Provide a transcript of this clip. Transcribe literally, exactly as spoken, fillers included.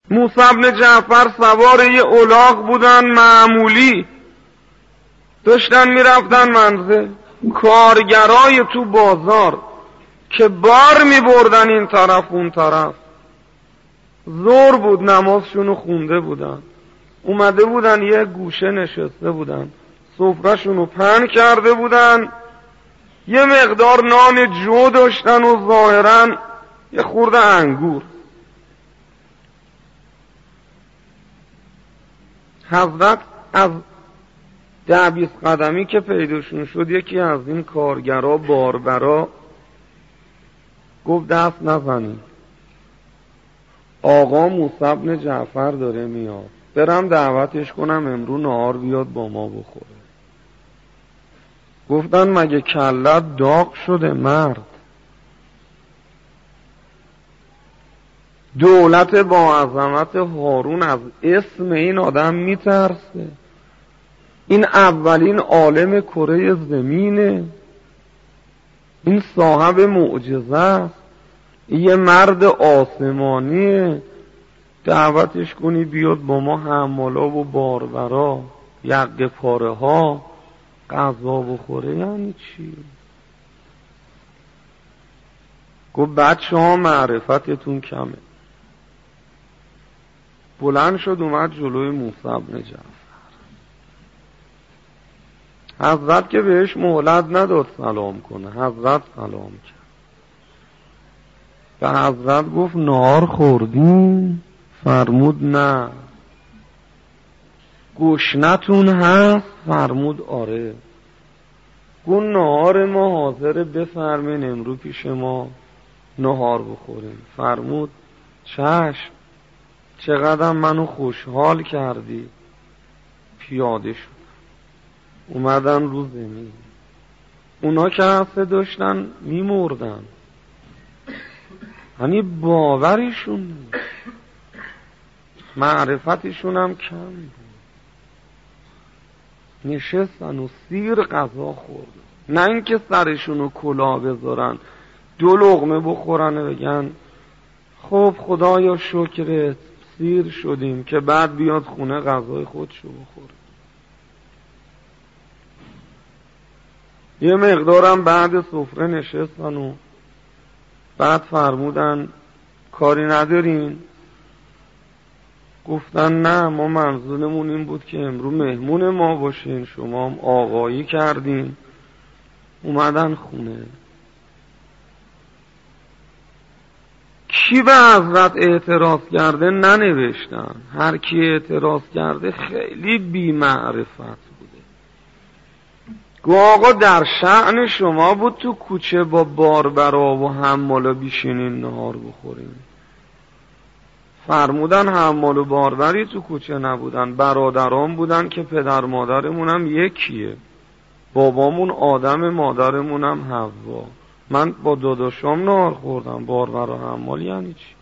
موسی بن جعفر سوار یه الاغ بودن معمولی، داشتن میرفتن منزل. کارگرای تو بازار که بار میبردن این طرف اون طرف، ظهر بود نمازشونو خونده بودن، اومده بودن یه گوشه نشسته بودن، سفرهشونو پهن کرده بودن، یه مقدار نان جو داشتن و ظاهرا یه خورده انگور. حضرت از ده بیست قدمی که پیداشون شد، یکی از این کارگرا باربرا گفت دست نزنید، آقا موسی بن جعفر داره میاد، برم دعوتش کنم امرو نهار بیاد با ما بخوره. گفتن مگه کلت داغ شده مرد؟ دولت با عظمت هارون از اسم این آدم میترسه، این اولین عالم کره زمینه، این صاحب معجزه است، یه مرد آسمانیه، دعوتش کنی بیاد با ما حمالا و باربرا یقه پاره ها غذا بخوره یعنی چی؟ گفت بچه ها معرفتتون کمه. بلند شد اومد جلوی موسی بن جعفر. حضرت که بهش مهلت نداد سلام کنه، حضرت سلام کرد. به حضرت گفت نهار خوردین؟ فرمود نه. گشنتون هست؟ فرمود آره. گفت نهار ما حاضره، بفرمین امرو پیش ما نهار بخوریم. فرمود چشم، چقدر منو خوشحال کردی. پیاده شد اومدن رو زمین. اونا که هسته داشتن میمردن، یعنی باوریشون نیست، معرفتشون هم کم بود. نشستن و سیر غذا خوردن، نه اینکه سرشونو کلاه بذارن دو لقمه بخورن و بگن خب خدایا شکرت سیر شدیم، که بعد بیاد خونه غذای خودشو بخوره. یه مقدارم بعد سفره نشستن و بعد فرمودن کاری ندارین؟ گفتن نه، ما منظورمون این بود که امرو مهمون ما باشین، شما هم آقایی کردین. اومدن خونه. کی به حضرت اعتراض کرده ننوشتن، هر کی اعتراض کرده خیلی بی معرفت بوده. گو آقا در شأن شما بود تو کوچه با باربرا و حمالا بیشینین نهار بخورین. فرمودن حمال و باربری تو کوچه نبودن، برادران بودن که پدر مادرمونم یکیه، بابامون آدم مادرمونم حوا. من با داداشام نهار خوردم، باربر و حمال یعنی چی؟